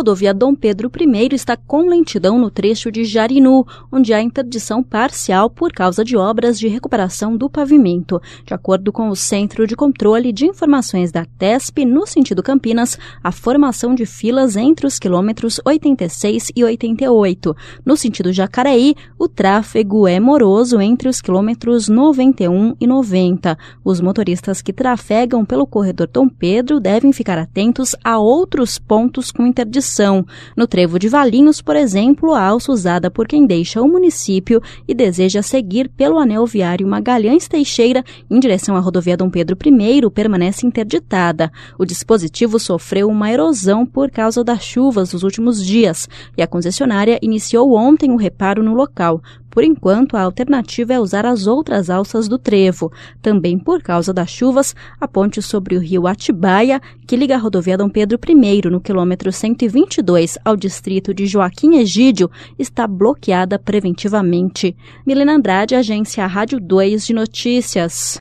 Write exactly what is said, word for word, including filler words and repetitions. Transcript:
rodovia Dom Pedro I está com lentidão no trecho de Jarinu, onde há interdição parcial por causa de obras de recuperação do pavimento. De acordo com o Centro de Controle de Informações da TESP, no sentido Campinas, a formação de filas entre os quilômetros oitenta e seis e oitenta e oito. No sentido Jacareí, o tráfego é moroso entre os quilômetros noventa e um e noventa. Os motoristas que trafegam pelo corredor Dom Pedro devem ficar atentos a outros pontos com interdição. No trevo de Valinhos, por exemplo, a alça usada por quem deixa o município e deseja seguir pelo anel viário Magalhães Teixeira em direção à rodovia Dom Pedro I permanece interditada. O dispositivo sofreu uma erosão por causa das chuvas dos últimos dias e a concessionária iniciou ontem o reparo no local. Por enquanto, a alternativa é usar as outras alças do trevo. Também por causa das chuvas, a ponte sobre o rio Atibaia, que liga a rodovia Dom Pedro I no quilômetro cento e vinte e dois ao distrito de Joaquim Egídio, está bloqueada preventivamente. Milena Andrade, Agência Rádio dois de Notícias.